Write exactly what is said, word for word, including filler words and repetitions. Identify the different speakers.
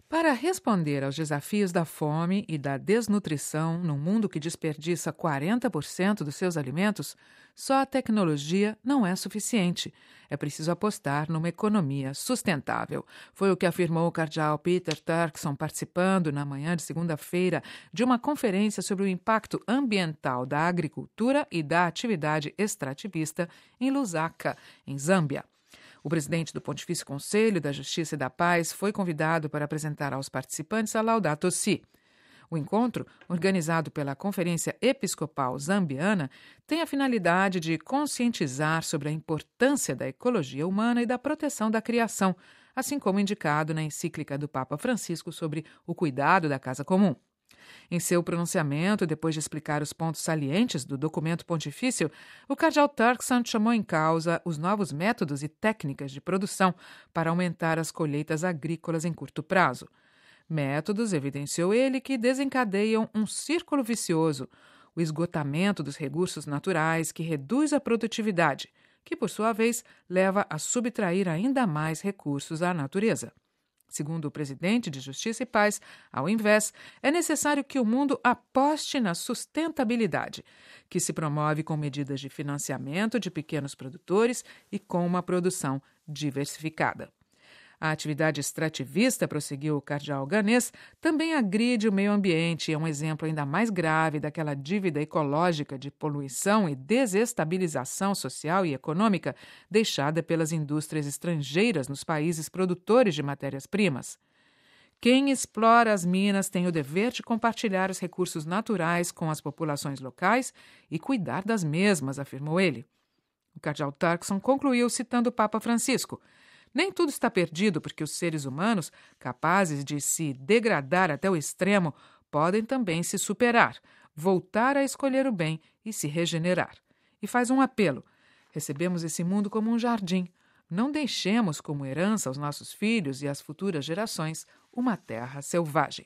Speaker 1: Para responder aos desafios da fome e da desnutrição num mundo que desperdiça quarenta por cento dos seus alimentos, só a tecnologia não é suficiente. É preciso apostar numa economia sustentável. Foi o que afirmou o cardeal Peter Turkson participando na manhã de segunda-feira de uma conferência sobre o impacto ambiental da agricultura e da atividade extrativista em Lusaka, em Zâmbia. O presidente do Pontifício Conselho da Justiça e da Paz foi convidado para apresentar aos participantes a Laudato Si. O encontro, organizado pela Conferência Episcopal Zambiana, tem a finalidade de conscientizar sobre a importância da ecologia humana e da proteção da criação, assim como indicado na encíclica do Papa Francisco sobre o cuidado da casa comum. Em seu pronunciamento, depois de explicar os pontos salientes do documento pontifício, o cardeal Turkson chamou em causa os novos métodos e técnicas de produção para aumentar as colheitas agrícolas em curto prazo. Métodos, evidenciou ele, que desencadeiam um círculo vicioso, o esgotamento dos recursos naturais que reduz a produtividade, que, por sua vez, leva a subtrair ainda mais recursos à natureza. Segundo o presidente de Justiça e Paz, ao invés, é necessário que o mundo aposte na sustentabilidade, que se promove com medidas de financiamento de pequenos produtores e com uma produção diversificada. A atividade extrativista, prosseguiu o cardeal Ganês, também agride o meio ambiente e é um exemplo ainda mais grave daquela dívida ecológica de poluição e desestabilização social e econômica deixada pelas indústrias estrangeiras nos países produtores de matérias-primas. Quem explora as minas tem o dever de compartilhar os recursos naturais com as populações locais e cuidar das mesmas, afirmou ele. O cardeal Turkson concluiu citando o Papa Francisco: nem tudo está perdido, porque os seres humanos, capazes de se degradar até o extremo, podem também se superar, voltar a escolher o bem e se regenerar. E faz um apelo: recebemos esse mundo como um jardim. Não deixemos como herança aos nossos filhos e às futuras gerações uma terra selvagem.